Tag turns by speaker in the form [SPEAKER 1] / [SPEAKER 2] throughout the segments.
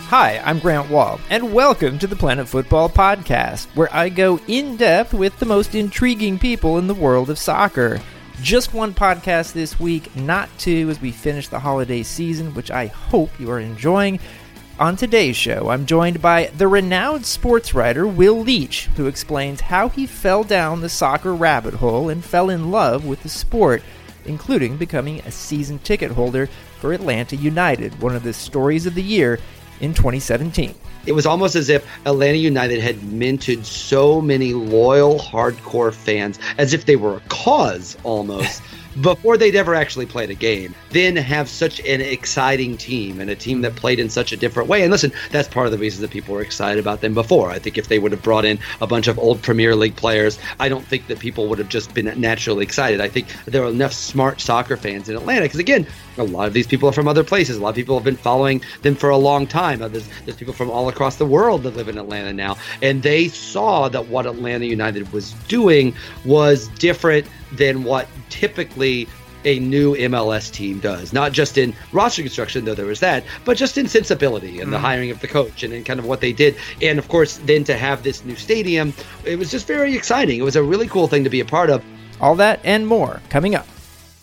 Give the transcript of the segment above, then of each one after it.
[SPEAKER 1] Hi, I'm Grant Wall, and welcome to the Planet Football Podcast, where I go in-depth with the most intriguing people in the world of soccer. Just one podcast this week, not two, as we finish the holiday season, which I hope you are enjoying. On today's show, I'm joined by the renowned sports writer Will Leitch, who explains how he fell down the soccer rabbit hole and fell in love with the sport, including becoming a season ticket holder for Atlanta United, one of the stories of the year in 2017.
[SPEAKER 2] It was almost as if Atlanta United had minted so many loyal, hardcore fans, as if they were a cause almost, before they'd ever actually played a game. Then have such an exciting team and a team that played in such a different way. And listen, that's part of the reason that people were excited about them before. I think if they would have brought in a bunch of old Premier League players, I don't think that people would have just been naturally excited. I think there are enough smart soccer fans in Atlanta because, again, a lot of these people are from other places. A lot of people have been following them for a long time. There's people from all across the world that live in Atlanta now. And they saw that what Atlanta United was doing was different than what typically a new MLS team does. Not just in roster construction, though there was that, but just in sensibility and the hiring of the coach and in kind of what they did. And, of course, then to have this new stadium, it was just very exciting. It was a really cool thing to be a part of.
[SPEAKER 1] All that and more coming up.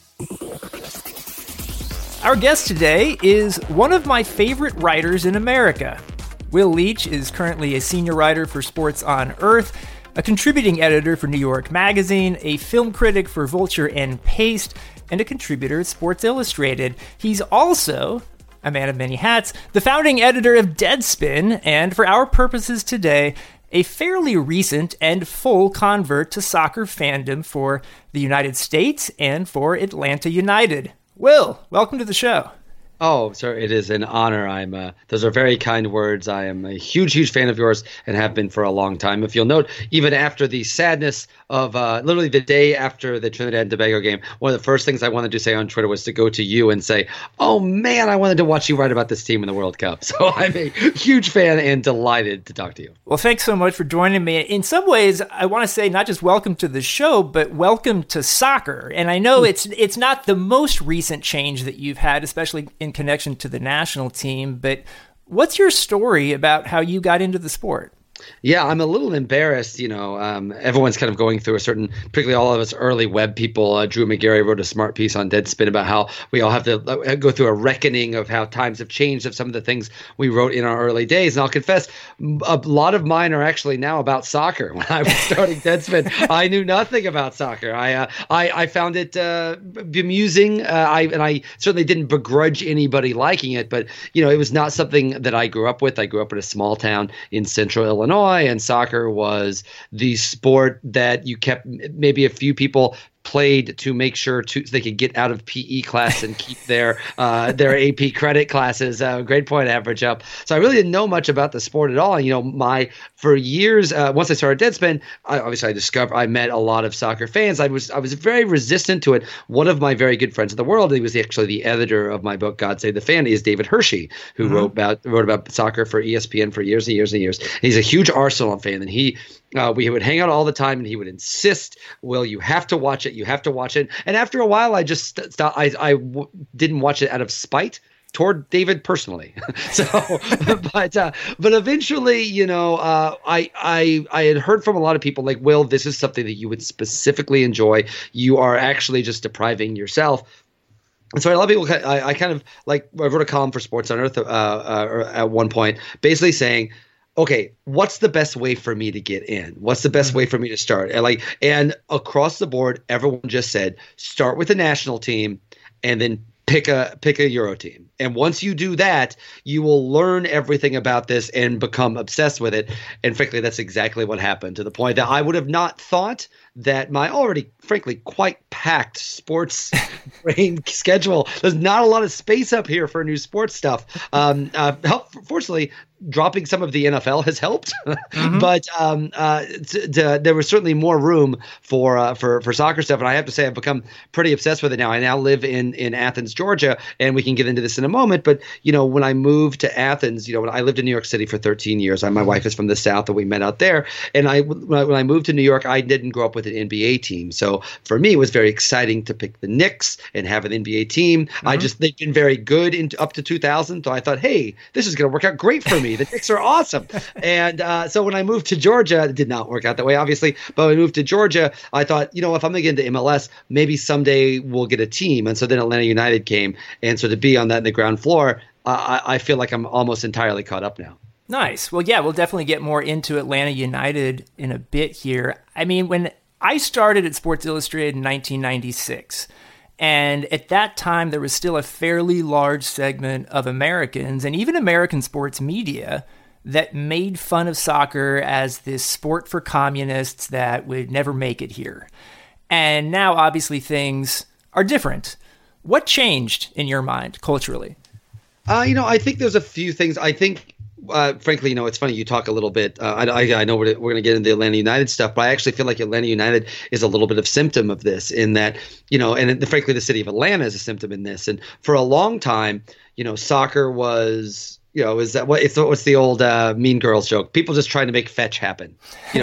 [SPEAKER 1] Our guest today is one of my favorite writers in America. Will Leitch is currently a senior writer for Sports on Earth, a contributing editor for New York Magazine, a film critic for Vulture and Paste, and a contributor at Sports Illustrated. He's also a man of many hats, the founding editor of Deadspin, and for our purposes today, a fairly recent and full convert to soccer fandom for the United States and for Atlanta United. Will, welcome to the show.
[SPEAKER 2] Oh, sir, it is an honor. Those are very kind words. I am a huge, huge fan of yours and have been for a long time. If you'll note, even after the sadness of literally the day after the Trinidad and Tobago game, one of the first things I wanted to say on Twitter was to go to you and say, oh, man, I wanted to watch you write about this team in the World Cup. So I'm a huge fan and delighted to talk to you.
[SPEAKER 1] Well, thanks so much for joining me. In some ways, I want to say not just welcome to the show, but welcome to soccer. And I know it's not the most recent change that you've had, especially in connection to the national team, but what's your story about how you got into the sport?
[SPEAKER 2] Yeah, I'm a little embarrassed. Everyone's kind of going through particularly all of us early web people. Drew McGarry wrote a smart piece on Deadspin about how we all have to go through a reckoning of how times have changed of some of the things we wrote in our early days. And I'll confess, a lot of mine are actually now about soccer. When I was starting Deadspin, I knew nothing about soccer. I found it bemusing. I certainly didn't begrudge anybody liking it, but it was not something that I grew up with. I grew up in a small town in central Illinois. And soccer was the sport that you kept maybe a few people played to make sure they could get out of PE class and keep their AP credit classes grade point average up. So I really didn't know much about the sport at all. For years, once I started Deadspin, I met a lot of soccer fans. I was very resistant to it. One of my very good friends in the world, he was actually the editor of my book God Save the Fan, is David Hershey, who wrote about soccer for ESPN for years and years and years. He's a huge Arsenal fan, and we would hang out all the time, and he would insist, "Well, you have to watch it. You have to watch it." And after a while, I just stopped. I didn't watch it out of spite toward David personally. But eventually, I had heard from a lot of people like, "Will, this is something that you would specifically enjoy. You are actually just depriving yourself." And so a lot of people, I wrote a column for Sports on Earth at one point, basically saying, okay, what's the best way for me to get in? What's the best way for me to start? And across the board, everyone just said, start with the national team and then pick a Euro team. And once you do that, you will learn everything about this and become obsessed with it. And frankly, that's exactly what happened, to the point that I would have not thought that my already, frankly, quite packed sports brain schedule, there's not a lot of space up here for new sports stuff. Fortunately, dropping some of the NFL has helped, but there was certainly more room for soccer stuff. And I have to say, I've become pretty obsessed with it now. I now live in Athens, Georgia, and we can get into this in a moment. But when I moved to Athens, when I lived in New York City for 13 years, my wife is from the South, and we met out there. And when I moved to New York, I didn't grow up with an NBA team, so for me, it was very exciting to pick the Knicks and have an NBA team. They've been very good up to 2000, so I thought, hey, this is going to work out great for me. The Knicks are awesome. And so when I moved to Georgia, it did not work out that way, obviously. But when I moved to Georgia, I thought, if I'm going to get into MLS, maybe someday we'll get a team. And so then Atlanta United came. And so to be on that in the ground floor, I feel like I'm almost entirely caught up now.
[SPEAKER 1] Nice. Well, yeah, we'll definitely get more into Atlanta United in a bit here. I mean, when I started at Sports Illustrated in 1996, and at that time, there was still a fairly large segment of Americans and even American sports media that made fun of soccer as this sport for communists that would never make it here. And now, obviously, things are different. What changed in your mind culturally?
[SPEAKER 2] I think there's a few things. I think, frankly, it's funny you talk a little bit. I know we're going to get into the Atlanta United stuff, but I actually feel like Atlanta United is a little bit of symptom of this in that, and frankly, the city of Atlanta is a symptom in this. And for a long time, soccer was, what's the old Mean Girls joke? People just trying to make fetch happen,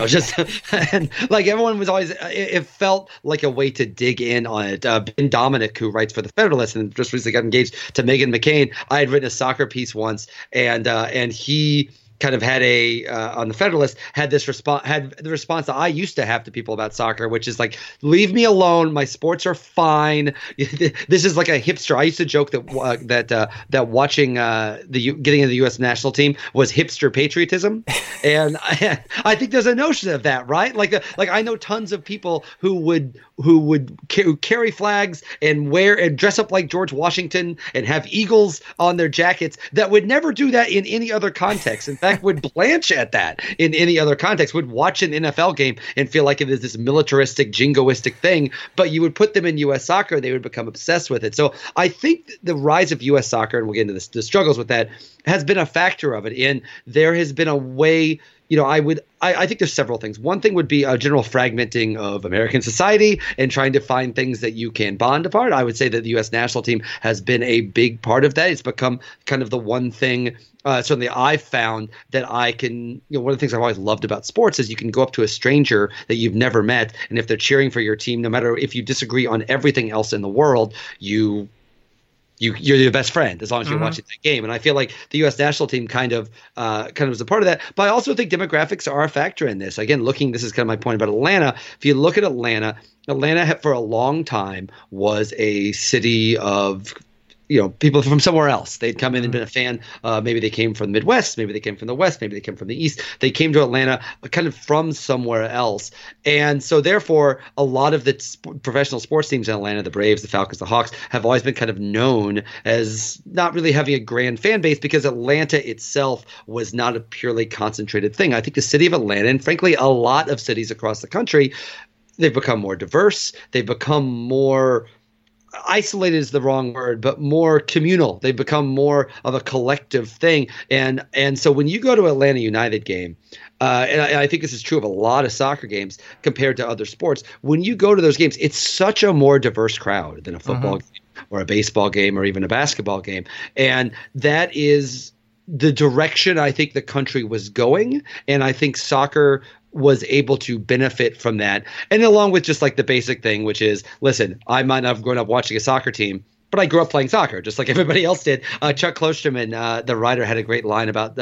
[SPEAKER 2] and like everyone was always, it felt like a way to dig in on it. Ben Dominic, who writes for the Federalist and just recently got engaged to Meghan McCain, I had written a soccer piece once, and he kind of had on the Federalist had the response that I used to have to people about soccer, which is like, leave me alone. My sports are fine. This is like a hipster. I used to joke that watching getting in the U.S. national team was hipster patriotism. And I think there's a notion of that, right? Like I know tons of people who would carry flags and wear and dress up like George Washington and have eagles on their jackets that would never do that in any other context. In fact, would blanch at that in any other context, would watch an NFL game and feel like it is this militaristic, jingoistic thing, but you would put them in U.S. soccer and they would become obsessed with it. So I think the rise of U.S. soccer, and we'll get into the struggles with that, has been a factor of it. And there has been a way, I think there's several things. One thing would be a general fragmenting of American society and trying to find things that you can bond apart. I would say that the U.S. national team has been a big part of that. It's become kind of the one thing certainly I've found that I can, one of the things I've always loved about sports is you can go up to a stranger that you've never met, and if they're cheering for your team, no matter if you disagree on everything else in the world, you're your best friend as long as you're watching that game. And I feel like the U.S. national team kind of was a part of that. But I also think demographics are a factor in this. Again, this is kind of my point about Atlanta. If you look at Atlanta for a long time was a city of people from somewhere else. They'd come in and been a fan. Maybe they came from the Midwest. Maybe they came from the West. Maybe they came from the East. They came to Atlanta kind of from somewhere else. And so therefore, a lot of the professional sports teams in Atlanta, the Braves, the Falcons, the Hawks, have always been kind of known as not really having a grand fan base because Atlanta itself was not a purely concentrated thing. I think the city of Atlanta, and frankly, a lot of cities across the country, they've become more diverse. They've become more isolated is the wrong word, but more communal. They've become more of a collective thing. And so when you go to Atlanta United game, and I think this is true of a lot of soccer games compared to other sports, when you go to those games, it's such a more diverse crowd than a football game or a baseball game or even a basketball game. And that is the direction I think the country was going. And I think soccer was able to benefit from that. And along with just like the basic thing, which is, listen, I might not have grown up watching a soccer team, but I grew up playing soccer just like everybody else did. Chuck Klosterman, the writer, had a great line about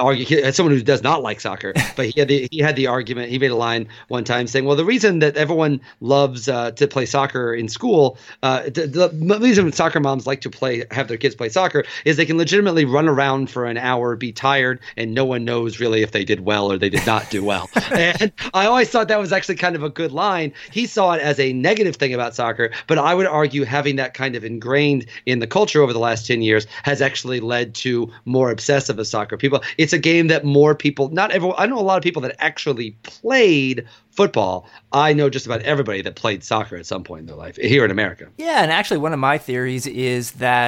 [SPEAKER 2] as someone who does not like soccer, but he had the argument. He made a line one time saying, well, the reason that everyone loves to play soccer in school, the reason soccer moms like to have their kids play soccer is they can legitimately run around for an hour, be tired, and no one knows really if they did well or they did not do well. And I always thought that was actually kind of a good line. He saw it as a negative thing about soccer, but I would argue having that kind of ingrained in the culture over the last 10 years has actually led to more obsessive of soccer. It's a game that more people, not everyone, I know a lot of people that actually played football. I know just about everybody that played soccer at some point in their life here in America.
[SPEAKER 1] Yeah, and actually one of my theories is that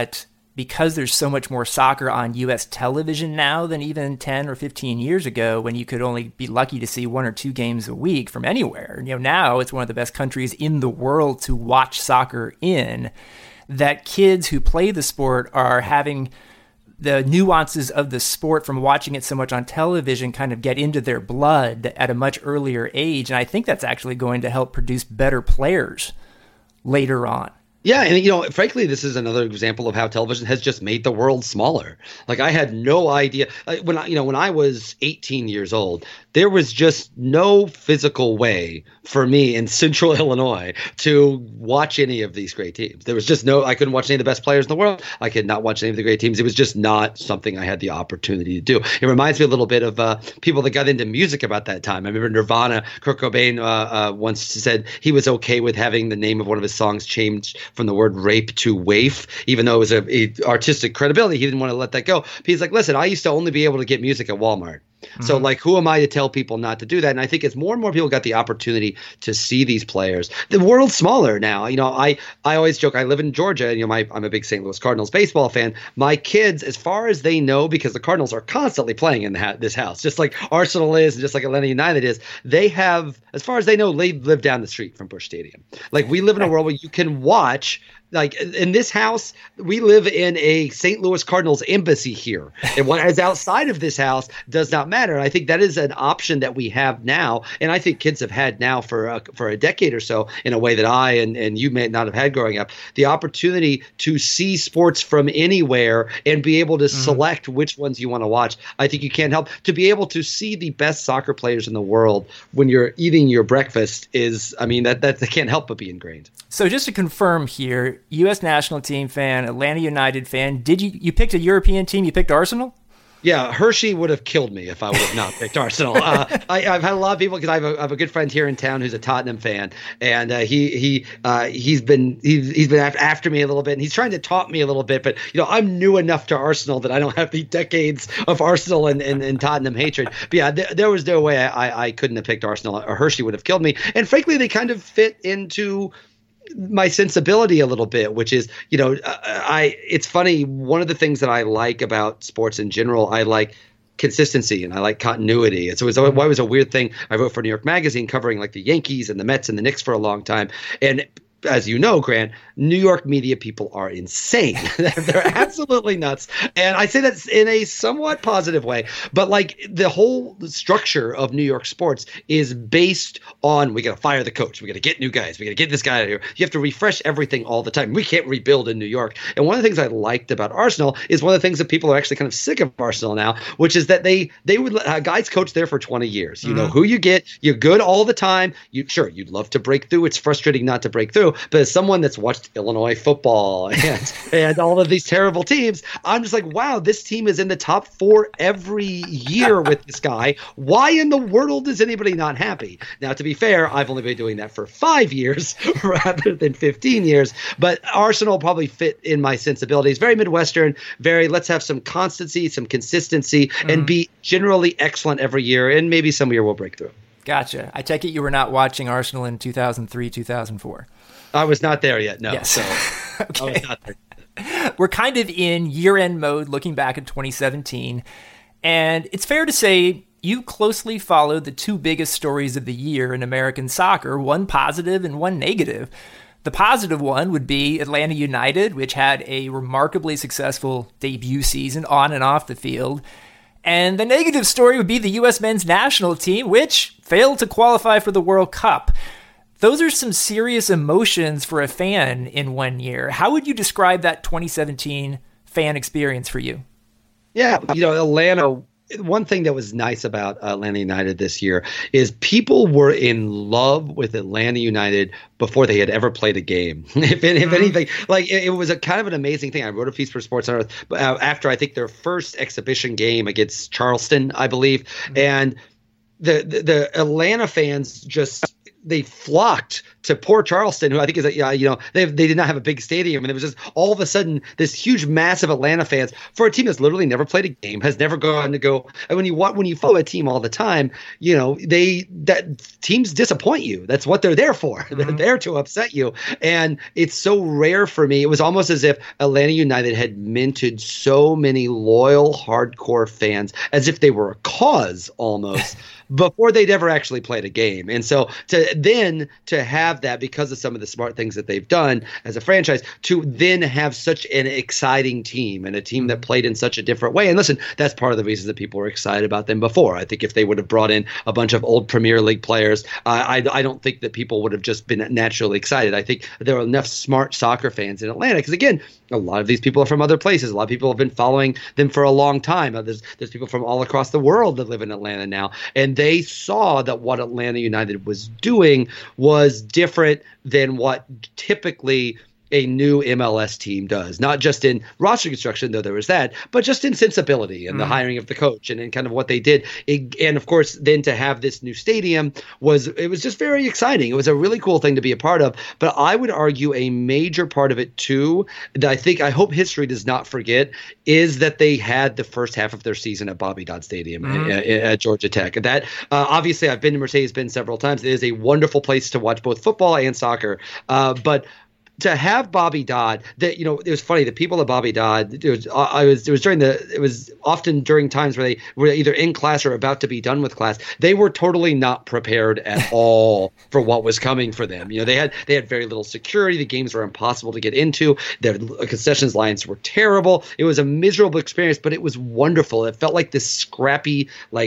[SPEAKER 1] because there's so much more soccer on U.S. television now than even 10 or 15 years ago, when you could only be lucky to see 1 or 2 games a week from anywhere. Now it's one of the best countries in the world to watch soccer in, that kids who play the sport are having the nuances of the sport from watching it so much on television kind of get into their blood at a much earlier age. And I think that's actually going to help produce better players later on.
[SPEAKER 2] Yeah, and frankly, this is another example of how television has just made the world smaller. Like, I had no idea when I was 18 years old, there was just no physical way for me in Central Illinois to watch any of these great teams. There was just I couldn't watch any of the best players in the world. I could not watch any of the great teams. It was just not something I had the opportunity to do. It reminds me a little bit of people that got into music about that time. I remember Nirvana, Kurt Cobain once said he was okay with having the name of one of his songs changed from the word rape to waif, even though it was a artistic credibility. He didn't want to let that go. But he's like, listen, I used to only be able to get music at Walmart. Mm-hmm. So, who am I to tell people not to do that? And I think as more and more people got the opportunity to see these players, the world's smaller now. I always joke, I live in Georgia, and I'm a big St. Louis Cardinals baseball fan. My kids, as far as they know, because the Cardinals are constantly playing in this house, just like Arsenal is, and just like Atlanta United is, they have, as far as they know, they live down the street from Busch Stadium. We live in a world where you can watch. In this house, we live in a St. Louis Cardinals embassy here. And what is outside of this house does not matter. And I think that is an option that we have now. And I think kids have had now for a decade or so, in a way that I and you may not have had growing up, the opportunity to see sports from anywhere and be able to select which ones you want to watch. I think you can't help to be able to see the best soccer players in the world when you're eating your breakfast that can't help but be ingrained.
[SPEAKER 1] So just to confirm here, U.S. national team fan, Atlanta United fan, you picked a European team? You picked Arsenal?
[SPEAKER 2] Yeah, Hershey would have killed me if I would have not picked Arsenal. I've had a lot of people, because I have a good friend here in town who's a Tottenham fan, and he's been after me a little bit, and he's trying to taunt me a little bit. But I'm new enough to Arsenal that I don't have the decades of Arsenal and Tottenham hatred. But yeah, there was no way I couldn't have picked Arsenal, or Hershey would have killed me. And frankly, they kind of fit into my sensibility a little bit, which is, it's funny. One of the things that I like about sports in general, I like consistency and I like continuity. And so it was a weird thing. I wrote for New York Magazine covering the Yankees and the Mets and the Knicks for a long time. And as you know, Grant, New York media people are insane. They're absolutely nuts. And I say that in a somewhat positive way. But the whole structure of New York sports is based on, we got to fire the coach. We got to get new guys. We got to get this guy out of here. You have to refresh everything all the time. We can't rebuild in New York. And one of the things I liked about Arsenal is one of the things that people are actually kind of sick of Arsenal now, which is that they would guys coach there for 20 years. You know who you get. You're good all the time. You'd love to break through. It's frustrating not to break through. But as someone that's watched Illinois football and all of these terrible teams, I'm just like, wow, this team is in the top 4 every year with this guy. Why in the world is anybody not happy? Now, to be fair, I've only been doing that for 5 years rather than 15 years. But Arsenal probably fit in my sensibilities. Very Midwestern, let's have some constancy, some consistency, and be generally excellent every year. And maybe some year we'll break through.
[SPEAKER 1] Gotcha. I take it you were not watching Arsenal in 2003, 2004.
[SPEAKER 2] I was not there yet, no.
[SPEAKER 1] Yes.
[SPEAKER 2] So
[SPEAKER 1] okay.
[SPEAKER 2] I was not there.
[SPEAKER 1] We're kind of in year-end mode looking back at 2017, and it's fair to say you closely followed the 2 biggest stories of the year in American soccer, one positive and one negative. The positive one would be Atlanta United, which had a remarkably successful debut season on and off the field. And the negative story would be the U.S. men's national team, which failed to qualify for the World Cup. Those are some serious emotions for a fan in one year. How would you describe that 2017 fan experience for you?
[SPEAKER 2] Yeah, Atlanta, one thing that was nice about Atlanta United this year is people were in love with Atlanta United before they had ever played a game. If anything, it was a kind of an amazing thing. I wrote a piece for Sports on Earth after I think their first exhibition game against Charleston, I believe. And the Atlanta fans just – they flocked to poor Charleston, who I think is, they did not have a big stadium. And it was just all of a sudden this huge mass of Atlanta fans for a team that's literally never played a game, has never gone to go. And when you follow a team all the time, teams disappoint you. That's what they're there for. Mm-hmm. They're there to upset you. And it's so rare for me. It was almost as if Atlanta United had minted so many loyal, hardcore fans, as if they were a cause almost. Before they'd ever actually played a game. And so to have that, because of some of the smart things that they've done as a franchise, to then have such an exciting team and a team that played in such a different way. And listen, that's part of the reason that people were excited about them before. I think if they would have brought in a bunch of old Premier League players, I don't think that people would have just been naturally excited. I think there are enough smart soccer fans in Atlanta, because again, a lot of these people are from other places. A lot of people have been following them for a long time. There's people from all across the world that live in Atlanta now. And they saw that what Atlanta United was doing was different than what typically a new MLS team does, not just in roster construction, though there was that, but just in sensibility and the hiring of the coach and in kind of what they did. And of course, then to have this new stadium was just very exciting. It was a really cool thing to be a part of. But I would argue a major part of it too, that I hope history does not forget, is that they had the first half of their season at Bobby Dodd Stadium at Georgia Tech. That obviously I've been to Mercedes-Benz several times. It is a wonderful place to watch both football and soccer. But to have Bobby Dodd, it was funny. The people at Bobby Dodd, it was often during times where they were either in class or about to be done with class. They were totally not prepared at all for what was coming for them. They had very little security. The games were impossible to get into. Their concessions lines were terrible. It was a miserable experience, but it was wonderful. It felt like this scrappy,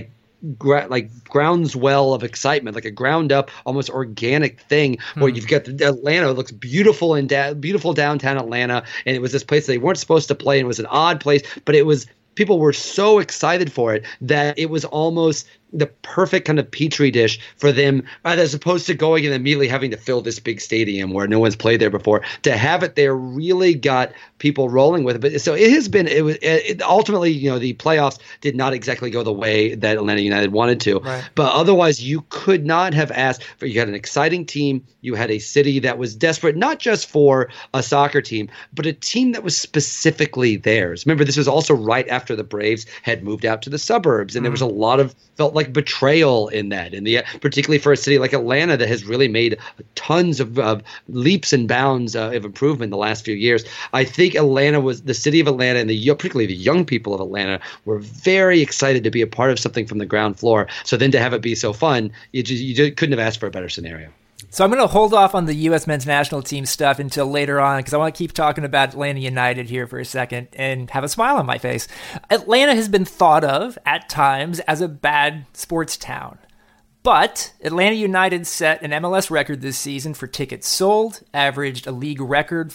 [SPEAKER 2] groundswell of excitement, like a ground up, almost organic thing where you've got Atlanta. It looks beautiful beautiful downtown Atlanta. And it was this place they weren't supposed to play. And it was an odd place, but people were so excited for it that it was almost the perfect kind of petri dish for them, as opposed to going and immediately having to fill this big stadium where no one's played there before. To have it there really got people rolling with it. But so ultimately, the playoffs did not exactly go the way that Atlanta United wanted to. Right. But otherwise, you could not have asked for. You had an exciting team. You had a city that was desperate, not just for a soccer team, but a team that was specifically theirs. Remember, this was also right after the Braves had moved out to the suburbs, and there was a lot of felt like betrayal in that, and particularly for a city like Atlanta that has really made tons of leaps and bounds of improvement in the last few years. I think the city of Atlanta, and particularly the young people of Atlanta, were very excited to be a part of something from the ground floor. So then to have it be so fun, you just couldn't have asked for a better scenario.
[SPEAKER 1] So I'm going to hold off on the U.S. men's national team stuff until later on, because I want to keep talking about Atlanta United here for a second and have a smile on my face. Atlanta has been thought of at times as a bad sports town. But Atlanta United set an MLS record this season for tickets sold, averaged a league record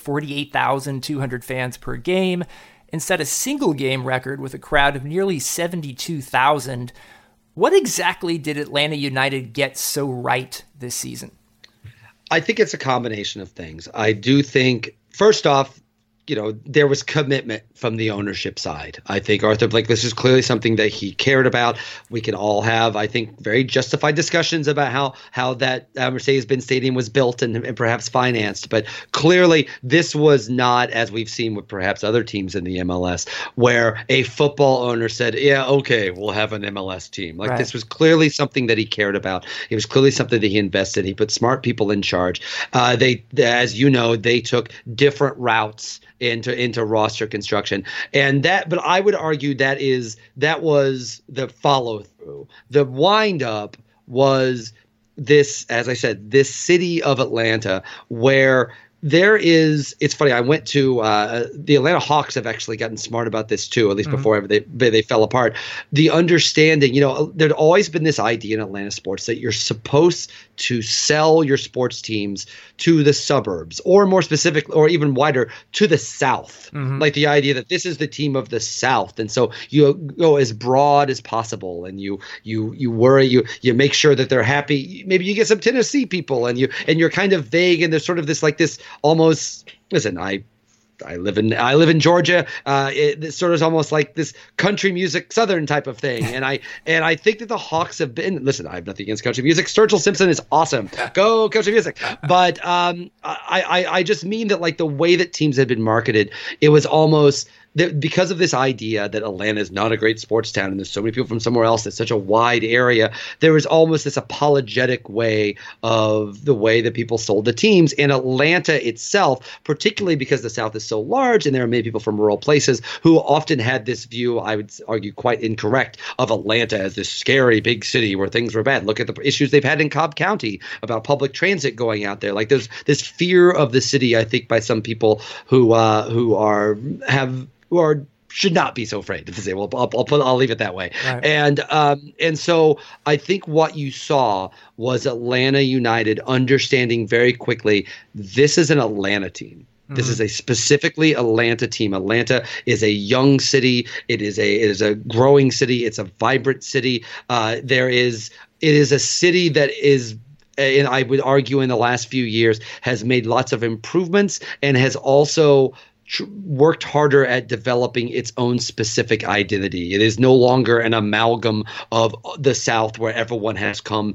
[SPEAKER 1] 48,200 fans per game, and set a single game record with a crowd of nearly 72,000. What exactly did Atlanta United get so right this season?
[SPEAKER 2] I think it's a combination of things. I do think, first off, there was commitment from the ownership side. I think Arthur Blank, this is clearly something that he cared about. We can all have, I think, very justified discussions about how that Mercedes-Benz Stadium was built and perhaps financed. But clearly, this was not, as we've seen with perhaps other teams in the MLS, where a football owner said, yeah, okay, we'll have an MLS team. This was clearly something that he cared about. It was clearly something that he invested. He put smart people in charge. They took different routes into roster construction, but I would argue that was the follow through. The wind up was this, as I said, this city of Atlanta where it's funny. I went to the Atlanta Hawks have actually gotten smart about this too, at least before they fell apart. The understanding, there'd always been this idea in Atlanta sports that you're supposed to sell your sports teams to the suburbs, or more specific, or even wider, to the South. Like the idea that this is the team of the South, and so you go as broad as possible, and you make sure that they're happy. Maybe you get some Tennessee people, and you're kind of vague, and there's sort of this almost. Listen, I live in Georgia. It sort of is almost like this country music Southern type of thing. And I think that the Hawks have been, listen, I have nothing against country music. Sturgill Simpson is awesome. Go country music. But I just mean that like the way that teams had been marketed, it was almost because of this idea that Atlanta is not a great sports town and there's so many people from somewhere else, it's such a wide area, there was almost this apologetic way of the way that people sold the teams. And Atlanta itself, particularly because the South is so large and there are many people from rural places who often had this view, I would argue quite incorrect, of Atlanta as this scary big city where things were bad. Look at the issues they've had in Cobb County about public transit going out there. Like there's this fear of the city, I think, by some people who should not be so afraid to say, well, I'll leave it that way. Right. And so I think what you saw was Atlanta United understanding very quickly, this is an Atlanta team. This is a specifically Atlanta team. Atlanta is a young city. It is a growing city. It's a vibrant city. It is a city that is, and I would argue in the last few years, has made lots of improvements and has also worked harder at developing its own specific identity. It is no longer an amalgam of the South where everyone has come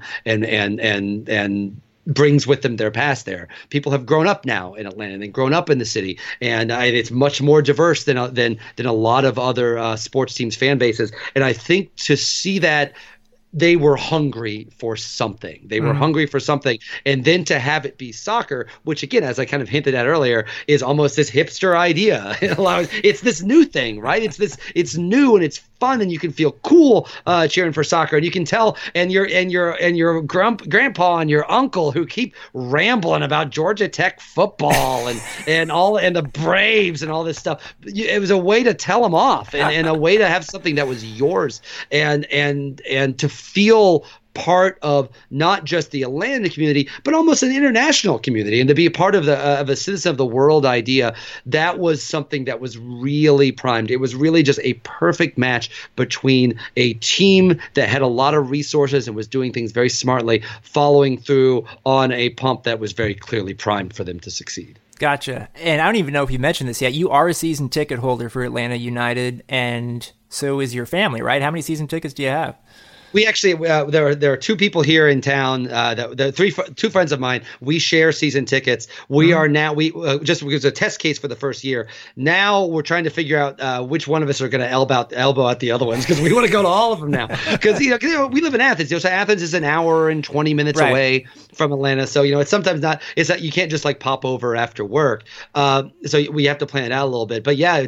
[SPEAKER 2] and brings with them their past there. People have grown up now in Atlanta and grown up in the city, and it's much more diverse than a lot of other sports teams' fan bases. And I think to see that, they were hungry for something. They were hungry for something. And then to have it be soccer, which again, as I kind of hinted at earlier, is almost this hipster idea. It's this new thing, right? It's new and it's fun and you can feel cool cheering for soccer. And you can tell, and your grandpa and your uncle who keep rambling about Georgia Tech football and the Braves and all this stuff. It was a way to tell them off and a way to have something that was yours and to feel part of not just the Atlanta community, but almost an international community, and to be a part of a citizen of the world idea. That was something that was really primed. It was really just a perfect match between a team that had a lot of resources and was doing things very smartly, following through on a pump that was very clearly primed for them to succeed.
[SPEAKER 1] Gotcha. And I don't even know if you mentioned this yet. You are a season ticket holder for Atlanta United, and so is your family, right? How many season tickets do you have?
[SPEAKER 2] We actually there are two people here in town. Two friends of mine. We share season tickets. We are now just because a test case for the first year. Now we're trying to figure out which one of us are going to elbow out the other ones because we want to go to all of them now. Because we live in Athens. So Athens is an hour and 20 minutes away from Atlanta. So it's sometimes not. It's that you can't just like pop over after work. So we have to plan it out a little bit. But yeah,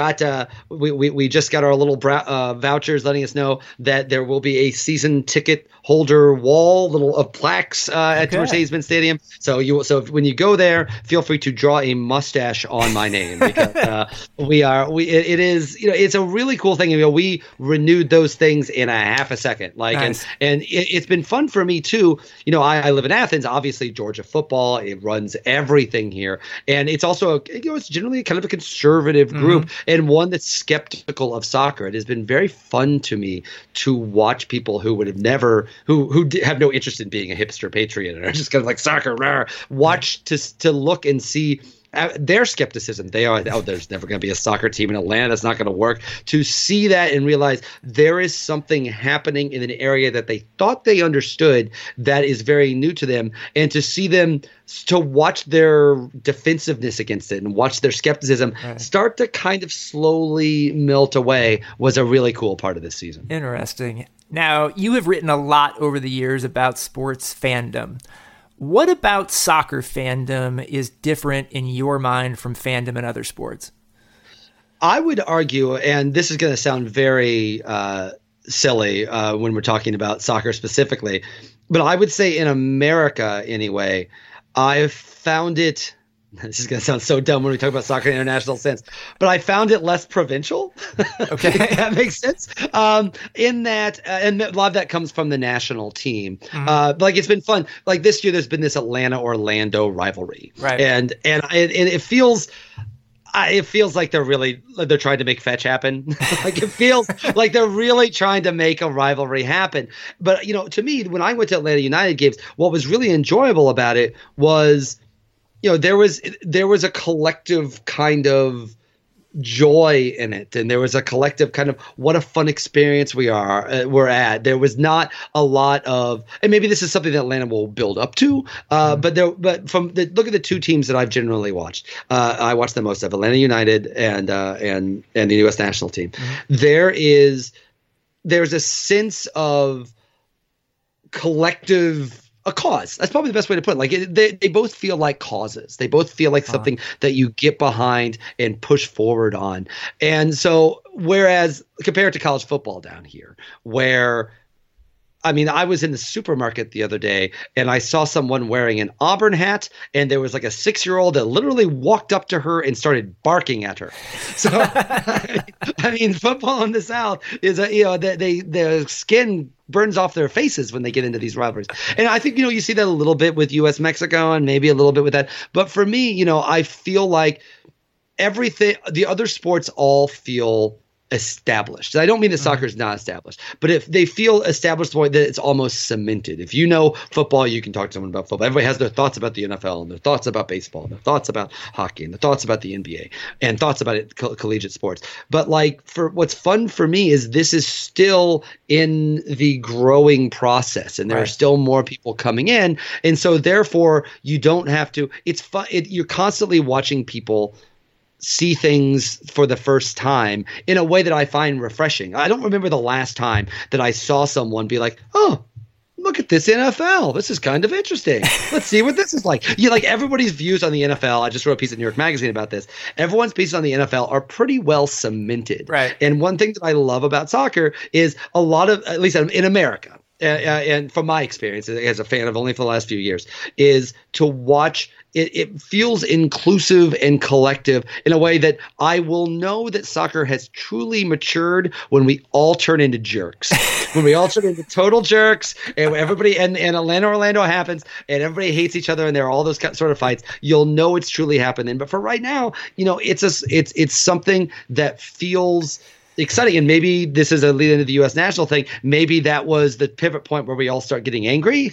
[SPEAKER 2] we just got our little vouchers letting us know that there will be a season ticket holder wall of plaques at Mercedes-Benz Stadium. So when you go there, feel free to draw a mustache on my name because it is it's a really cool thing. We renewed those things in a half a second. Nice. and it's been fun for me too. I live in Athens. Obviously, Georgia football, it runs everything here, and it's also it's generally kind of a conservative group and one that's skeptical of soccer. It has been very fun to me to watch people who would have never who have no interest in being a hipster patriot and are just kind of like soccer, watch to look and see their skepticism. They are, there's never going to be a soccer team in Atlanta. It's not going to work. To see that and realize there is something happening in an area that they thought they understood that is very new to them, and to see them to watch their defensiveness against it and watch their skepticism start to kind of slowly melt away was a really cool part of this season.
[SPEAKER 1] Interesting. Now, you have written a lot over the years about sports fandom. What about soccer fandom is different in your mind from fandom in other sports?
[SPEAKER 2] I would argue, and this is going to sound very silly when we're talking about soccer specifically, but I would say in America anyway, I've found it – this is going to sound so dumb when we talk about soccer in an international sense, but I found it less provincial. Okay. If that makes sense. In that, and a lot of that comes from the national team. It's been fun. Like this year, there's been this Atlanta-Orlando rivalry. Right. And it feels like they're trying to make fetch happen. Like it feels like they're really trying to make a rivalry happen. But, to me, when I went to Atlanta United games, what was really enjoyable about it was there was a collective kind of joy in it, and there was a collective kind of what a fun experience we're at. There was not a lot of, and maybe this is something that Atlanta will build up to, but from the look at the two teams that I've generally watched, I watched the most of Atlanta United and the U.S. national team. There's a sense of collective. A cause. That's probably the best way to put it. Like they both feel like causes. They both feel like something that you get behind and push forward on. And so, whereas compared to college football down here, where I was in the supermarket the other day and I saw someone wearing an Auburn hat, and there was like a 6-year-old that literally walked up to her and started barking at her. So, football in the South is the skin burns off their faces when they get into these rivalries. And I think, you see that a little bit with US Mexico and maybe a little bit with that. But for me, I feel like everything, the other sports all feel established. I don't mean that soccer is not established, but if they feel established the way that it's almost cemented. If you know football, you can talk to someone about football. Everybody has their thoughts about the NFL and their thoughts about baseball and their thoughts about hockey and their thoughts about the NBA and thoughts about collegiate sports. But for what's fun for me is this is still in the growing process, and there are still more people coming in. And so therefore you don't have to, it's fun. You're constantly watching people see things for the first time in a way that I find refreshing. I don't remember the last time that I saw someone be like, oh, look at this NFL. This is kind of interesting. Let's see what this is like. Everybody's views on the NFL. I just wrote a piece in New York Magazine about this. Everyone's pieces on the NFL are pretty well cemented.
[SPEAKER 1] Right. And
[SPEAKER 2] one thing that I love about soccer is a lot of, at least in America, and from my experience as a fan of only for the last few years, is to watch it feels inclusive and collective in a way that I will know that soccer has truly matured when we all turn into jerks. When we all turn into total jerks, and everybody and Orlando happens, and everybody hates each other, and there are all those sort of fights. You'll know it's truly happening. But for right now, it's something that feels exciting. And maybe this is a lead into the U.S. national thing. Maybe that was the pivot point where we all start getting angry.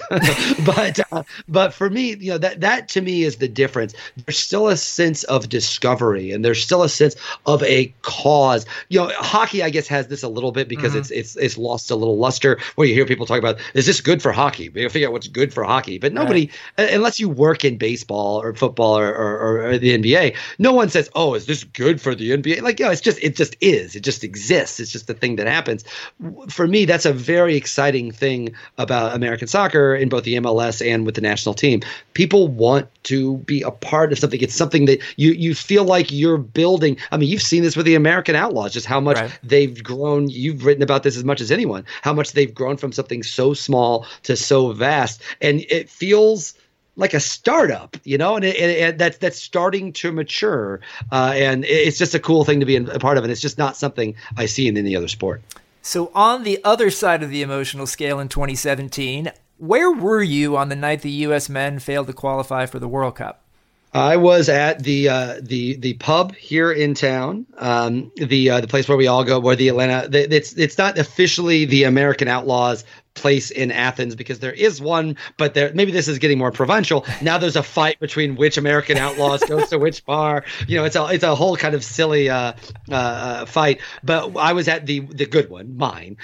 [SPEAKER 2] But for me, that to me is the difference. There's still a sense of discovery, and there's still a sense of a cause. Hockey, I guess, has this a little bit because it's lost a little luster, where you hear people talk about, is this good for hockey? We gotta figure out what's good for hockey. But nobody, unless you work in baseball or football or the NBA, no one says, oh, is this good for the NBA? It just is. It just exists. It's just the thing that happens. For me, that's a very exciting thing about American soccer in both the MLS and with the national team. People want to be a part of something. It's something that you feel like you're building. You've seen this with the American Outlaws, just how much they've grown. You've written about this as much as anyone, how much they've grown from something so small to so vast. And it feels like a startup, and that's starting to mature. And it's just a cool thing to be a part of. And it's just not something I see in any other sport.
[SPEAKER 1] So on the other side of the emotional scale in 2017, where were you on the night the U.S. men failed to qualify for the World Cup?
[SPEAKER 2] I was at the pub here in town, the place where we all go, where the Atlanta. It's not officially the American Outlaws place in Athens, because there is one, but maybe this is getting more provincial. Now there's a fight between which American Outlaws goes to which bar. It's a whole kind of silly fight. But I was at the good one, mine,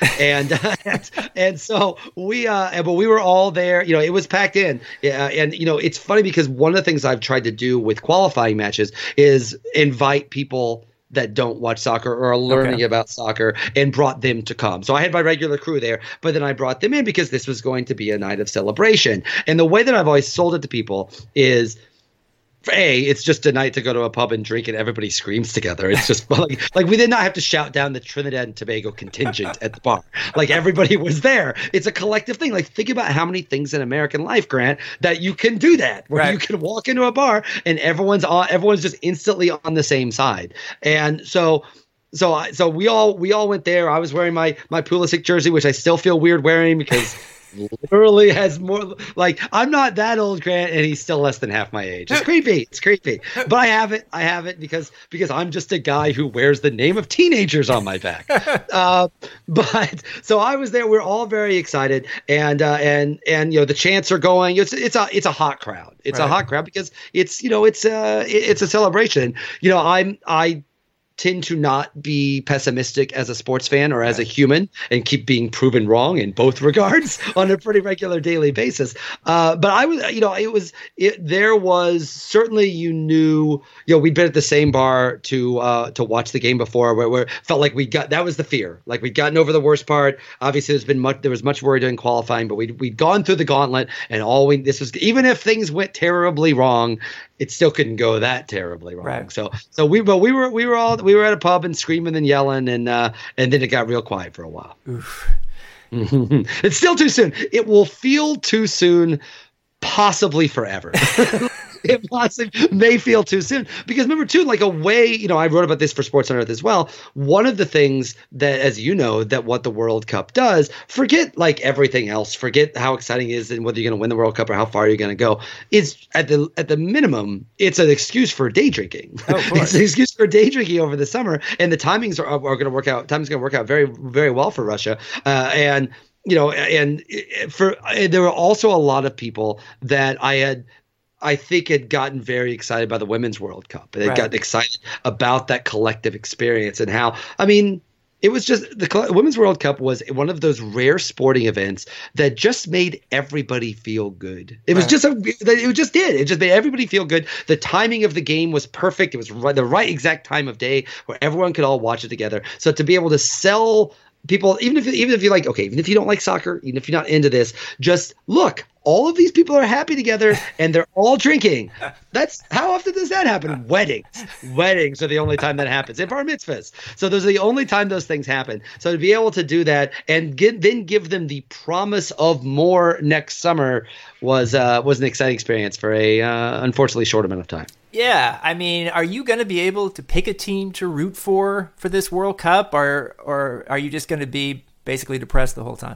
[SPEAKER 2] and so we were all there. It was packed in, and it's funny because one of the things I've tried to do with qualifying matches is invite people that don't watch soccer or are learning about soccer, and brought them to come. So I had my regular crew there, but then I brought them in because this was going to be a night of celebration. And the way that I've always sold it to people is, it's just a night to go to a pub and drink and everybody screams together. It's just like we did not have to shout down the Trinidad and Tobago contingent at the bar. Everybody was there. It's a collective thing. Think about how many things in American life, Grant, that you can do that, where you can walk into a bar and everyone's just instantly on the same side. And so we all went there. I was wearing my Pulisic jersey, which I still feel weird wearing because literally has more, like, I'm not that old, Grant, and he's still less than half my age. It's creepy. It's creepy. But I have it because I'm just a guy who wears the name of teenagers on my back. But so I was there. We're all very excited, and the chants are going. It's a hot crowd. It's a hot crowd because it's a celebration. I tend to not be pessimistic as a sports fan or as a human, and keep being proven wrong in both regards on a pretty regular daily basis. But I was, there was certainly, we'd been at the same bar to watch the game before, where it felt like that was the fear. Like, we'd gotten over the worst part. Obviously there was much worry during qualifying, but we'd gone through the gauntlet, and even if things went terribly wrong, it still couldn't go that terribly wrong. Right. So we were at a pub and screaming and yelling, and then it got real quiet for a while.
[SPEAKER 1] Oof.
[SPEAKER 2] It's still too soon. It will feel too soon, possibly forever. It possibly may feel too soon, because remember too, like, I wrote about this for Sports on Earth as well. One of the things that, as you know, that what the World Cup does, forget like everything else, forget how exciting it is and whether you're going to win the World Cup or how far you're going to go, is at the minimum, it's an excuse for day drinking. Oh, it's an excuse for day drinking over the summer, and the timings are going to work out. Timing's going to work out very, very well for Russia, and there were also a lot of people that I think had gotten very excited by the Women's World Cup. They got excited about that collective experience, and how, it was just, the Women's World Cup was one of those rare sporting events that just made everybody feel good. It was it just made everybody feel good. The timing of the game was perfect. It was the right exact time of day where everyone could all watch it together. So to be able to sell people, even if you like, okay, even if you don't like soccer, even if you're not into this, just look, all of these people are happy together and they're all drinking. That's how often does that happen? Weddings are the only time that happens, and bar mitzvahs. So those are the only time those things happen. So to be able to do that and then give them the promise of more next summer was an exciting experience for a unfortunately short amount of time.
[SPEAKER 1] Yeah, are you going to be able to pick a team to root for this World Cup, or are you just going to be basically depressed the whole time?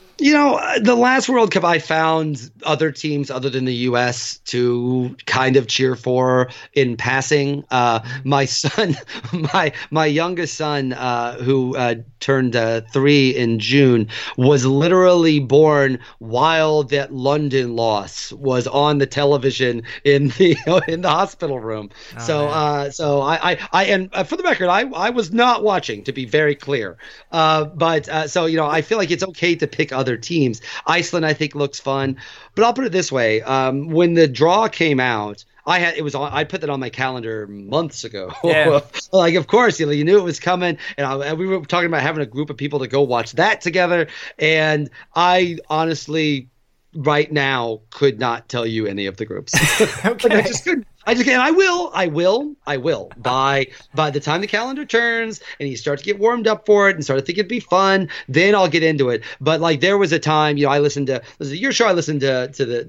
[SPEAKER 2] The last World Cup, I found other teams other than the U.S. to kind of cheer for in passing. My son, my youngest son, who turned 3 in June, was literally born while that London loss was on the television in the hospital room. Oh, so I for the record, I was not watching, to be very clear. But I feel like it's okay to pick other teams. Iceland, I think, looks fun, but I'll put it this way: when the draw came out, I put that on my calendar months ago. Yeah. Like, of course, you knew it was coming, and we were talking about having a group of people to go watch that together. And I honestly, right now, could not tell you any of the groups. Okay. Like, I just couldn't. And I will. By the time the calendar turns and you start to get warmed up for it and start to think it'd be fun, then I'll get into it. But like, there was a time, I listened to your show, I listened to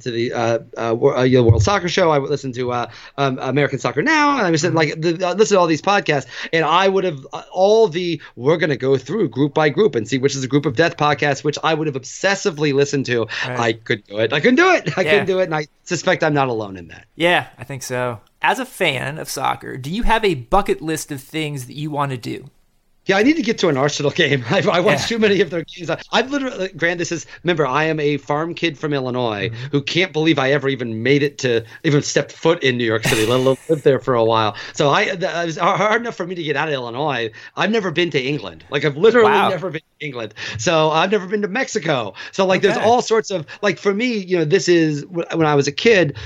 [SPEAKER 2] the World Soccer Show, I would listen to American Soccer Now, and I was listen to all these podcasts, and I would have we're going to go through group by group and see which is a group of death podcasts, which I would have obsessively listened to. Right. I couldn't do it. I couldn't do it, and I suspect I'm not alone in that.
[SPEAKER 1] Yeah, I think so. As a fan of soccer, do you have a bucket list of things that you want to do?
[SPEAKER 2] Yeah, I need to get to an Arsenal game. I watched too many of their games. I've literally, Grant, remember, I am a farm kid from Illinois who can't believe I ever even made it to, even stepped foot in New York City, let alone lived there for a while. So it was hard enough for me to get out of Illinois. I've never been to England. Like, I've literally never been to England. So I've never been to Mexico. So like, there's all sorts of, like, for me, this is, when I was a kid,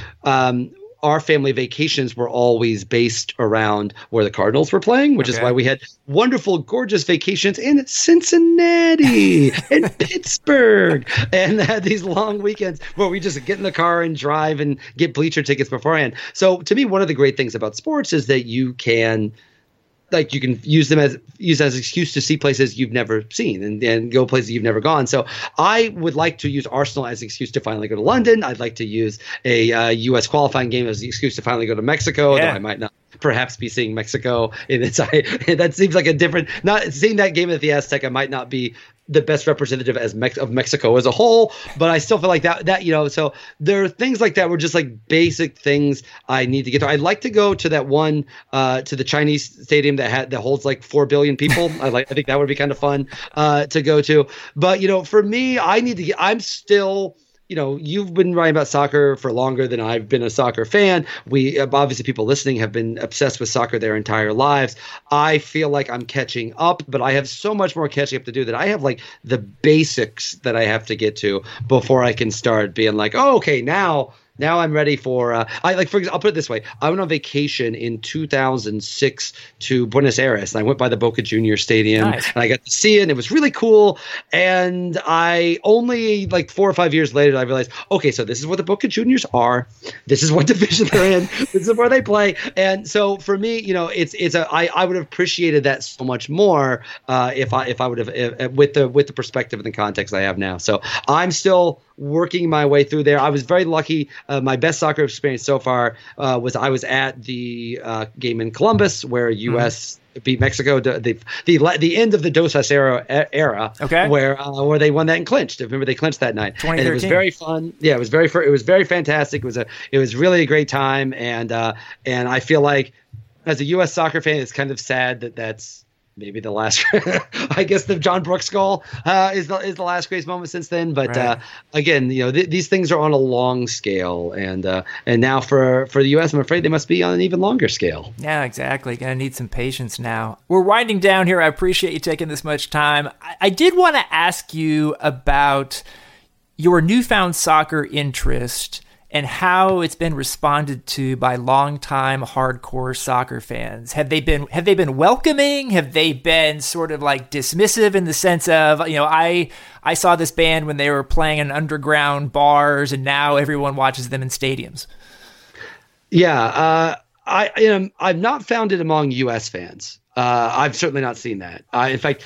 [SPEAKER 2] our family vacations were always based around where the Cardinals were playing, which is why we had wonderful, gorgeous vacations in Cincinnati and Pittsburgh, and had these long weekends where we just get in the car and drive and get bleacher tickets beforehand. So to me, one of the great things about sports is that you can use them as excuse to see places you've never seen and go places you've never gone. So I would like to use Arsenal as an excuse to finally go to London. I'd like to use a U.S. qualifying game as the excuse to finally go to Mexico, though I might not perhaps be seeing Mexico in its that seems like a different, not seeing that game at the Azteca might not be the best representative of Mexico as a whole, but I still feel like that so there are things like that were just like basic things I need to get to. I'd like to go to that one to the Chinese stadium that holds like 4 billion people. I think that would be kind of fun to go to. But for me, I'm still, you've been writing about soccer for longer than I've been a soccer fan. We obviously, people listening have been obsessed with soccer their entire lives. I feel like I'm catching up, but I have so much more catching up to do that I have like the basics that I have to get to before I can start being like, oh, okay, now I'm ready for for example, I'll put it this way. I went on vacation in 2006 to Buenos Aires, and I went by the Boca Juniors Stadium.
[SPEAKER 1] Nice.
[SPEAKER 2] And I got to see it, and it was really cool. And I only, like 4 or 5 years later, I realized, okay, so this is what the Boca Juniors are. This is what division they're in. This is where they play. And so for me, I would have appreciated that so much more if I would have with the perspective and the context I have now. So I'm still working my way through there. I was very lucky. My best soccer experience so far was I was at the game in Columbus where U.S. beat Mexico. The end of the Dos era.
[SPEAKER 1] Okay.
[SPEAKER 2] Where they won that and clinched. Remember, they clinched that night.
[SPEAKER 1] 2013.
[SPEAKER 2] And it was very fun. Yeah, it was very fantastic. It was really a great time. And I feel like as a U.S. soccer fan, it's kind of sad that's maybe the last. I guess the John Brooks goal is the last greatest moment since then. But
[SPEAKER 1] right.
[SPEAKER 2] Again, these things are on a long scale, and now for the U.S., I'm afraid they must be on an even longer scale.
[SPEAKER 1] Yeah, exactly. Gonna need some patience now. We're winding down here. I appreciate you taking this much time. I did want to ask you about your newfound soccer interest and how it's been responded to by longtime hardcore soccer fans. Have they been welcoming? Have they been sort of like dismissive in the sense of, I saw this band when they were playing in underground bars and now everyone watches them in stadiums?
[SPEAKER 2] Yeah, I've not found it among U.S. fans. I've certainly not seen that. In fact,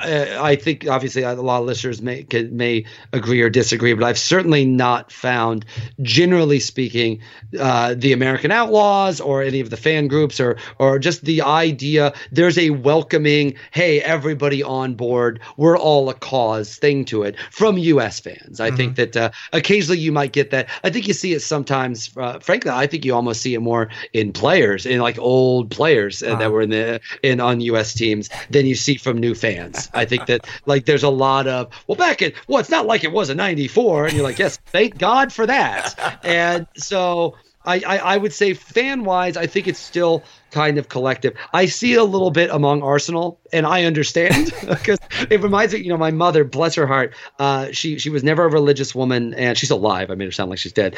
[SPEAKER 2] I think obviously a lot of listeners may agree or disagree, but I've certainly not found, generally speaking, the American Outlaws or any of the fan groups or just the idea there's a welcoming, hey, everybody on board, we're all a cause thing to it from U.S. fans. I think that occasionally you might get that. I think you see it sometimes. Frankly, I think you almost see it more in players, in like old players that were on U.S. teams than you see from new fans. I think that like there's a lot of it's not like it was in '94, and you're like, yes, thank God for that. And so I would say fan wise, I think it's still kind of collective. I see a little bit among Arsenal, and I understand because it reminds me, my mother, bless her heart, she was never a religious woman, and she's alive. I made her sound like she's dead.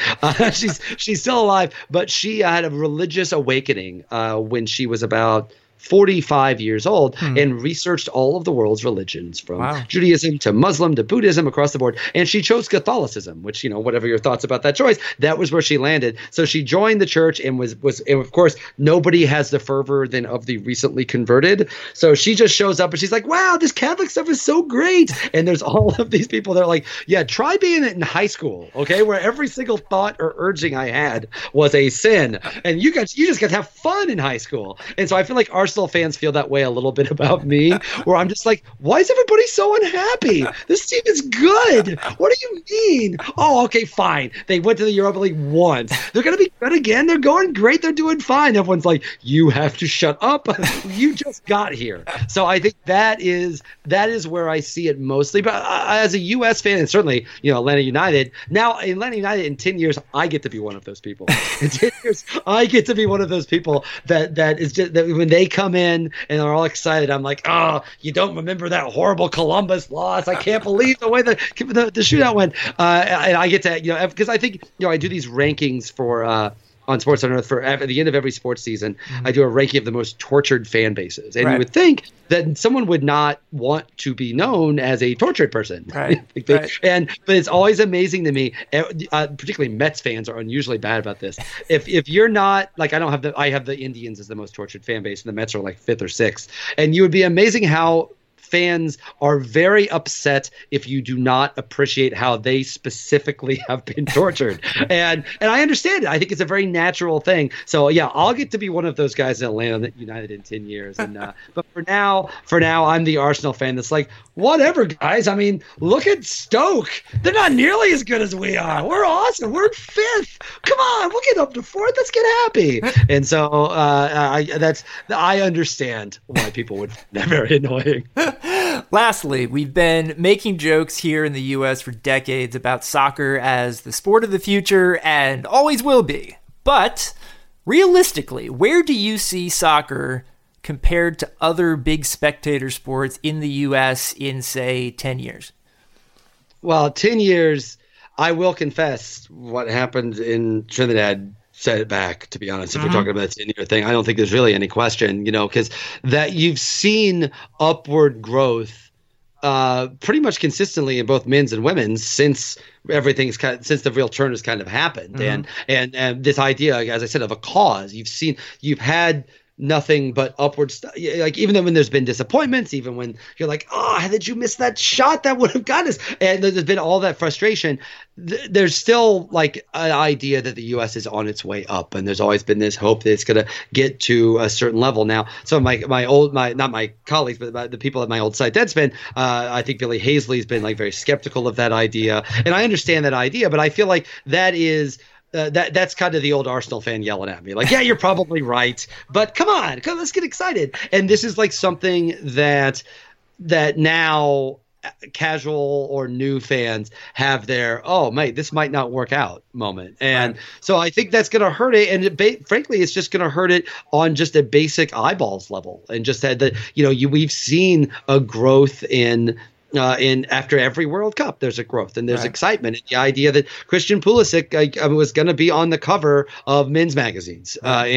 [SPEAKER 2] She's still alive, but she had a religious awakening when she was about 45 years old and researched all of the world's religions from Judaism to Muslim to Buddhism across the board. And she chose Catholicism, which, whatever your thoughts about that choice, that was where she landed. So she joined the church and and of course, nobody has the fervor than of the recently converted. So she just shows up and she's like, wow, this Catholic stuff is so great. And there's all of these people that are like, yeah, try being it in high school, okay, where every single thought or urging I had was a sin. And you just got to have fun in high school. And so I feel like Arsenal fans feel that way a little bit about me, where I'm just like, why is everybody so unhappy? This team is good. What do you mean? Oh, okay, fine. They went to the Europa League once. They're going to be good again. They're going great. They're doing fine. Everyone's like, you have to shut up. You just got here. So I think that is where I see it mostly. But as a U.S. fan, and certainly, Atlanta United, now Atlanta United in 10 years, I get to be one of those people. In 10 years, I get to be one of those people that is just that when they come in and they're all excited, I'm like, oh, you don't remember that horrible Columbus loss? I can't believe the way the shootout went. And I get to, because I think, I do these rankings for on Sports on Earth for at the end of every sports season. I do a ranking of the most tortured fan bases, and you would think that someone would not want to be known as a tortured person,
[SPEAKER 1] right?
[SPEAKER 2] But it's always amazing to me. Particularly Mets fans are unusually bad about this. If you're not like, I have the Indians as the most tortured fan base, and the Mets are like 5th or 6th, and you would be amazing how fans are very upset if you do not appreciate how they specifically have been tortured. And I understand it. I think it's a very natural thing. So yeah, I'll get to be one of those guys in Atlanta United in 10 years. And but for now, I'm the Arsenal fan that's like, whatever, guys. I mean, look at Stoke. They're not nearly as good as we are. We're awesome. We're in 5th. Come on, we'll get up to 4th. Let's get happy. And so I understand why people would find that very annoying.
[SPEAKER 1] Lastly, we've been making jokes here in the U.S. for decades about soccer as the sport of the future and always will be. But realistically, where do you see soccer compared to other big spectator sports in the U.S. in, say, 10 years?
[SPEAKER 2] Well, 10 years, I will confess what happened in Trinidad set it back, to be honest. If we're talking about the 10-year thing, I don't think there's really any question, because that you've seen upward growth pretty much consistently in both men's and women's since since the real turn has kind of happened. And this idea, as I said, of a cause, you've had nothing but upward stuff. Like, even then when there's been disappointments, even when you're like, oh, how did you miss that shot that would have got us? And there's been all that frustration. There's still like an idea that the U.S. is on its way up, and there's always been this hope that it's going to get to a certain level. Now, some of not my colleagues, but the people at my old site, Deadspin, I think Billy Hazley's been like very skeptical of that idea, and I understand that idea, but I feel like that is. That's kind of the old Arsenal fan yelling at me, like, yeah, you're probably right, but come on, let's get excited. And this is like something that now casual or new fans have their, oh, mate, this might not work out moment. And so I think that's going to hurt it. And frankly, it's just going to hurt it on just a basic eyeballs level. And just that, we've seen a growth in after every World Cup, there's a growth and there's excitement. And the idea that Christian Pulisic was going to be on the cover of men's magazines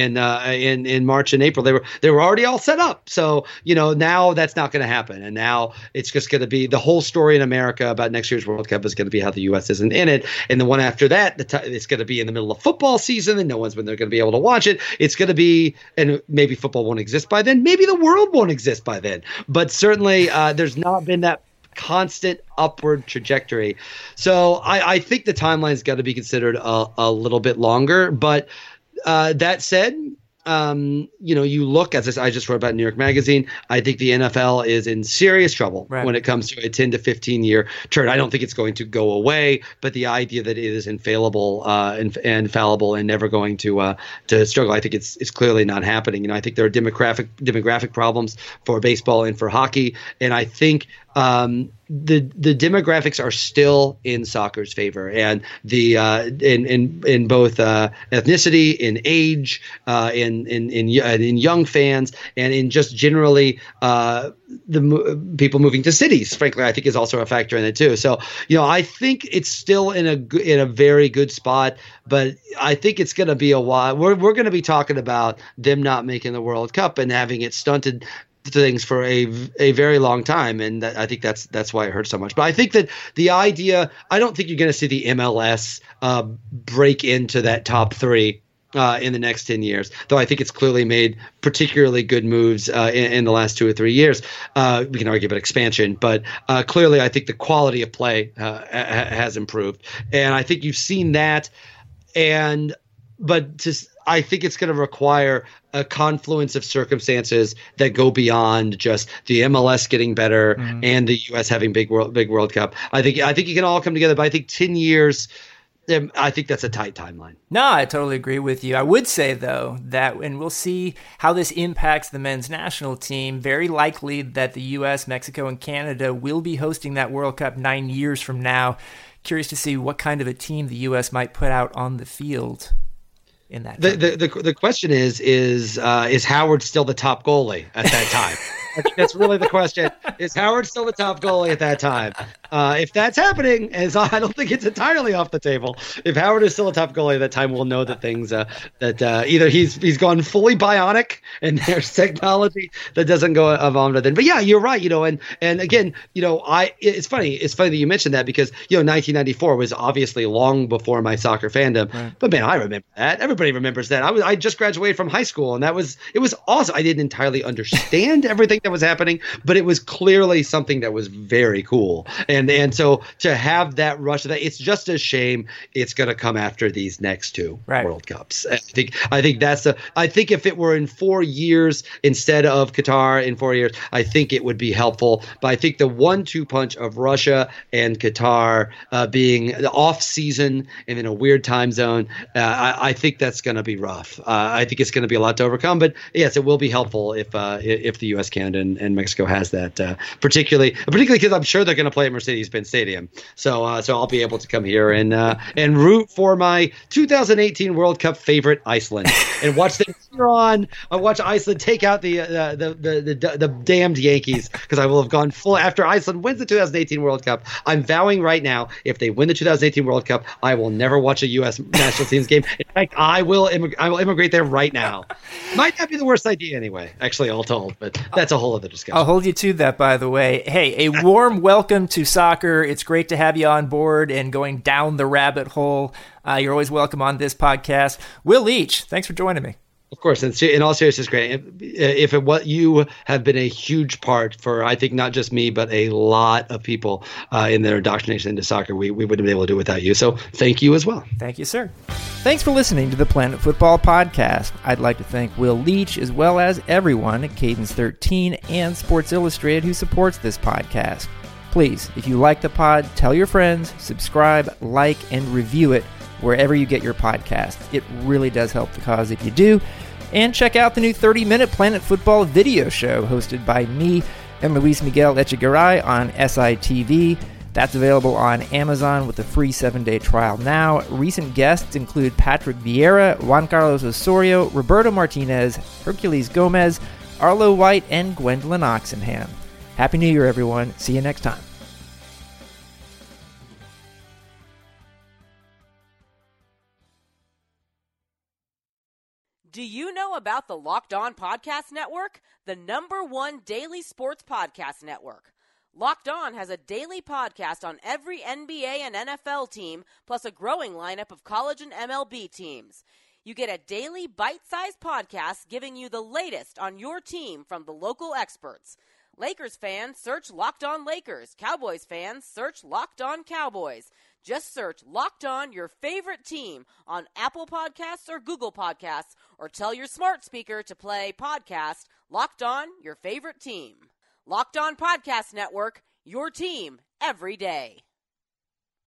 [SPEAKER 2] in March and April, they were already all set up. So now that's not going to happen, and now it's just going to be the whole story in America about next year's World Cup is going to be how the U.S. isn't in it, and the one after that, it's going to be in the middle of football season, and no one's when they're going to be able to watch it. It's going to be, and maybe football won't exist by then, maybe the world won't exist by then, but certainly there's not been that constant upward trajectory. So I think the timeline's got to be considered a little bit longer. But that said, you look, as I just wrote about in New York Magazine, I think the NFL is in serious trouble when it comes to a 10 to 15 year turn. I don't think it's going to go away, but the idea that it is infallible and fallible and never going to struggle, I think it's clearly not happening. I think there are demographic problems for baseball and for hockey, and I think the demographics are still in soccer's favor, and the in both ethnicity, in age, in young fans, and in just generally people moving to cities. Frankly, I think is also a factor in it too. So I think it's still in a very good spot, but I think it's going to be a while. We're going to be talking about them not making the World Cup and having it stunted things for a very long time, and I think that's why it hurts so much. But I think that the idea, I don't think you're going to see the MLS break into that top 3 in the next 10 years, though I think it's clearly made particularly good moves in the last 2 or 3 years. We can argue about expansion, but clearly I think the quality of play has improved, and I think you've seen that. I think it's going to require a confluence of circumstances that go beyond just the MLS getting better and the U.S. having big World Cup. I think it can all come together, but I think 10 years, I think that's a tight timeline.
[SPEAKER 1] No, I totally agree with you. I would say, though, that, and we'll see how this impacts the men's national team, very likely that the U.S., Mexico, and Canada will be hosting that World Cup 9 years from now. Curious to see what kind of a team the U.S. might put out on the field in that time.
[SPEAKER 2] The question is Howard still the top goalie at that time? That's really the question. Is Howard still the top goalie at that time? If that's happening, as I don't think it's entirely off the table, if Howard is still a top goalie at that time, we'll know that things either he's gone fully bionic and there's technology that doesn't go along with it. But yeah, you're right. And again, it's funny that you mentioned that, because 1994 was obviously long before my soccer fandom. Right. But man, I remember that. Everybody remembers that. I just graduated from high school, and it was awesome. I didn't entirely understand everything that was happening, but it was clearly something that was very cool. And so to have that rush of that, it's just a shame it's going to come after these next two World Cups. I think I think if it were in 4 years instead of Qatar in 4 years, I think it would be helpful. But I think the 1-2 punch of Russia and Qatar being the off season and in a weird time zone, I think that's going to be rough. I think it's going to be a lot to overcome. But yes, it will be helpful if the U.S., Canada, and Mexico has that, particularly because I'm sure they're going to play at Mercedes-Benz Stadium. So I'll be able to come here and root for my 2018 World Cup favorite, Iceland, and watch them cheer on. I watch Iceland take out the damned Yankees, because I will have gone full after Iceland wins the 2018 World Cup. I'm vowing right now, if they win the 2018 World Cup, I will never watch a U.S. national team's game. In fact, I will immigrate there right now. Might not be the worst idea anyway, actually, all told, but that's a whole other discussion.
[SPEAKER 1] I'll hold you to that, by the way. Hey, a warm welcome to soccer. It's great to have you on board and going down the rabbit hole. You're always welcome on this podcast. Will Leitch, thanks for joining me.
[SPEAKER 2] Of course, and in all seriousness, great. You have been a huge part for, I think, not just me, but a lot of people in their indoctrination into soccer. We wouldn't have been able to do it without you. So thank you as well.
[SPEAKER 1] Thank you, sir. Thanks for listening to the Planet Football Podcast. I'd like to thank Will Leitch, as well as everyone at Cadence 13 and Sports Illustrated who supports this podcast. Please, if you like the pod, tell your friends, subscribe, like, and review it wherever you get your podcast. It really does help the cause if you do. And check out the new 30-minute Planet Football video show hosted by me and Luis Miguel Echegaray on SITV. That's available on Amazon with a free 7-day trial now. Recent guests include Patrick Vieira, Juan Carlos Osorio, Roberto Martinez, Hercules Gomez, Arlo White, and Gwendolyn Oxenham. Happy New Year, everyone. See you next time.
[SPEAKER 3] Do you know about the Locked On Podcast Network, the #1 daily sports podcast network? Locked On has a daily podcast on every NBA and NFL team, plus a growing lineup of college and MLB teams. You get a daily bite-sized podcast giving you the latest on your team from the local experts. Lakers fans, search Locked On Lakers. Cowboys fans, search Locked On Cowboys. Just search Locked On your favorite team on Apple Podcasts or Google Podcasts, or tell your smart speaker to play podcast Locked On your favorite team. Locked On Podcast Network, your team every day.